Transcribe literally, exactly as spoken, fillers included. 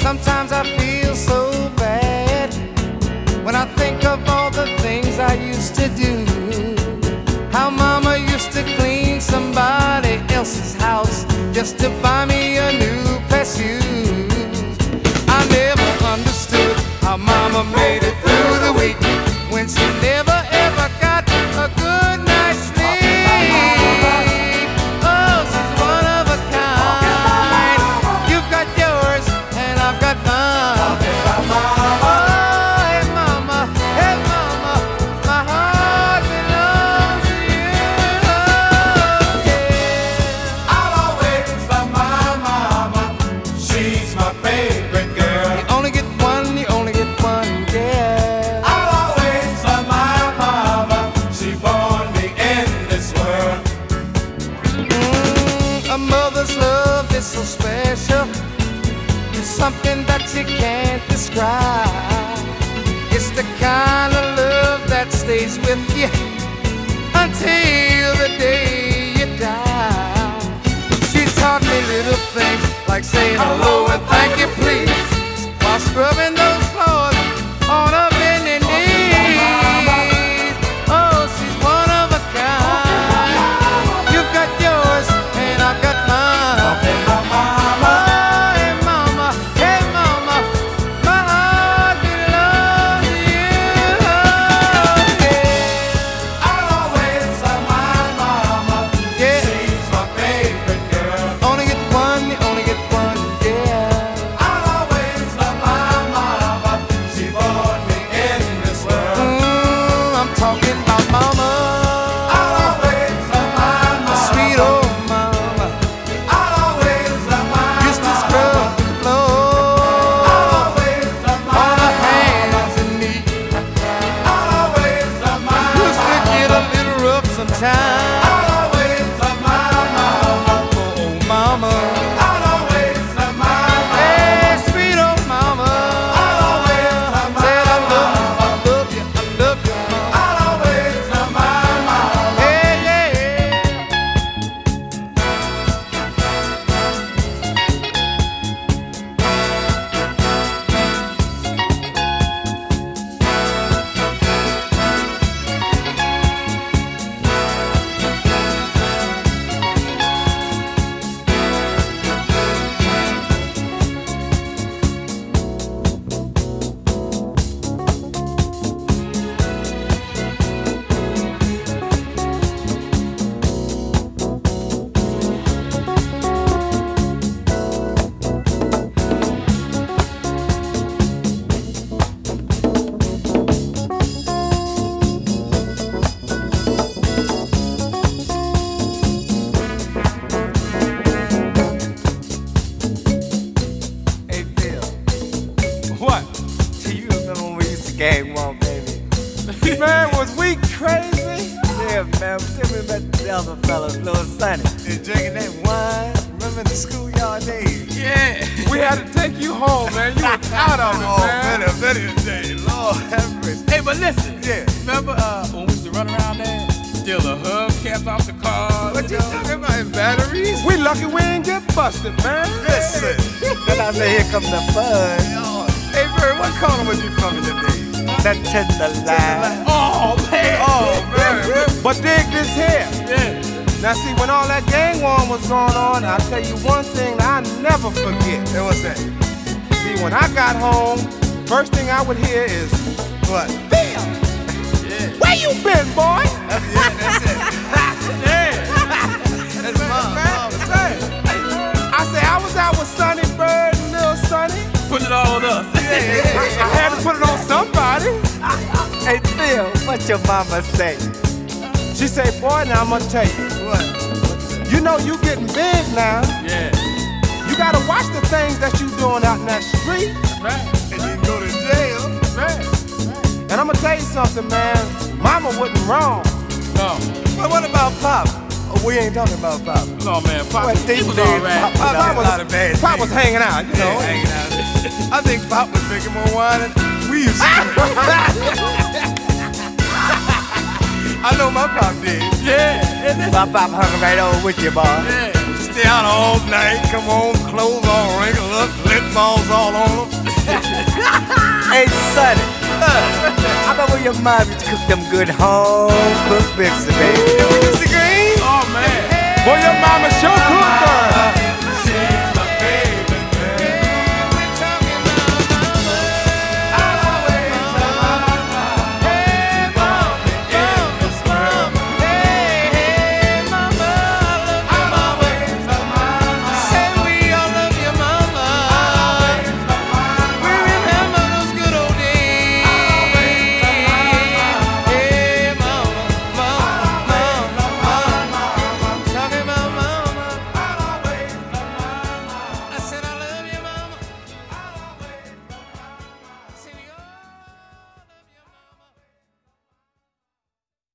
Sometimes I feel so bad when I think of all the things I used to do. How mama used to clean somebody else's house just to buy me a new pair of shoes. I never understood how mama made it through the week when she never ever got a good night's sleep. Oh, she's one of a kind. You've got yours and I've got mine. Oh, hey mama, hey mama, my heart belongs to you. Oh, yeah. I'll always love my mama. She's my favorite girl. You only get one, you only get one, yeah. I'll always love my mama. She born me in this world. Mm, a mother's love is so special. It's something that you can't describe. It's the kind of love that stays with you until the day you die. She taught me little things like saying hello and thank you please while scrubbing those floors on her bending knees. Oh, she's one of a kind. You've got yours and I've got mine. Oh, hey mama, hey mama, my heart belongs to you. Oh, yeah. I'll always love my mama. Yeah. She's my favorite girl. Only get one, you only get one, yeah. I'll always love my mama. She born me in this world. Mm, I'm talking about mama, I'll always love my mama. sweet old mama, I'll always love my used to mama. scrub the floor I'll always love my on her mama. hands and knees. I'll always love my Used to mama. get a little rough sometimes. I'll always love my mama. Oh, old mama, I'll always love my mama. hey, sweet old mama. I'll always love my Said I love you, mama. I love you, I love you, mama. I'll always love my mama. Hey, yeah. Hey Bill, What? do you remember when we used to gang walk, baby? Man, was we crazy? Yeah, man, tell me about the other fellas, little Sonny. And drinking that wine, remember the schoolyard days? Yeah. We had to take you home, man. You was out of it, Oh, man. better, better day, Lord have mercy. Hey, but listen. Yeah. Remember uh, when we used to run around there? Steal the hubcaps off the cars. What you talking about, in batteries? We lucky we ain't get busted, man. Listen, and I say, here comes the fun. Hey, Bird, what corner was you from in the days? That tender line. Oh, man. Oh, man. But dig this here. Yeah. Now, see, when all that gang war was going on, I'll tell you one thing that I never forget. And what's that? See, when I got home, first thing I would hear is, What? Bill, Yeah. where you been, boy? That's, yeah, that's it. That's mom. Mom. I say I was out with Sonny Bird and Lil Sonny. Put it all on us. I had to put it on somebody. Hey, Phil, what your mama say? She say, boy, now I'm gonna tell you. What? You know you getting big now. Yeah. You gotta watch the things that you doing out in that street. Right. And you can go to jail. Right. And I'm gonna tell you something, man. Mama wasn't wrong. No. But what about Pop? Oh, we ain't talking about Pop. No, man. Pop, What, he these was days, all right. Pop was Pop, out was, a lot of bad Pop things. was hanging out, you know. Yeah, hanging out. I think Pop was drinking more wine than we used to drink. I know my Pop did. Yeah. My Pop hung right over with you, boy. Yeah. stay out all night. Come on, clothes all wrinkled up, lip balls all on them. Hey, Sonny. I remember when your mom used to cook them good home cooked biscuits, baby. Mister Green? Oh, man. Boy, your mama sure cooked her.